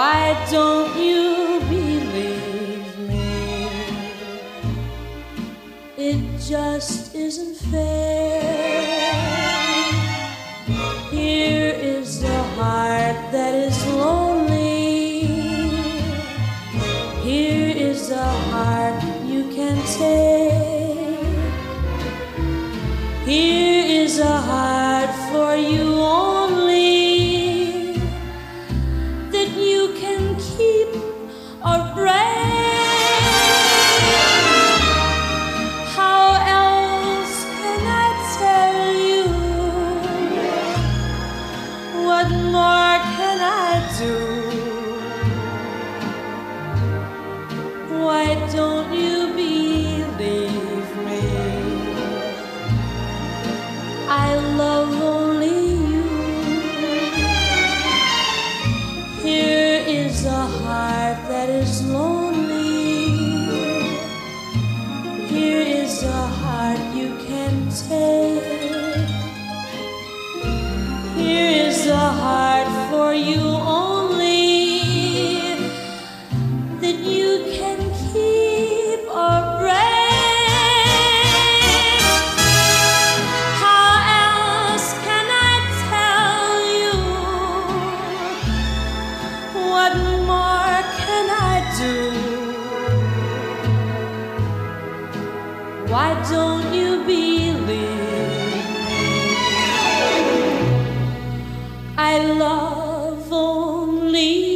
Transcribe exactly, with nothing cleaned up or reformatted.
Why don't you believe me? It just isn't fair. Here is a heart that is lonely. Here is a heart you can take. Here is a heart for you only, that you can keep or break. How else can I tell you? What more can I do? Why don't you believe me? I love only you. Here is a heart that is lonely. Here is a heart you can take. Here is a heart for you only, that you can keep or break. How else can I tell you? What more can I do? Why don't you believe me? I love only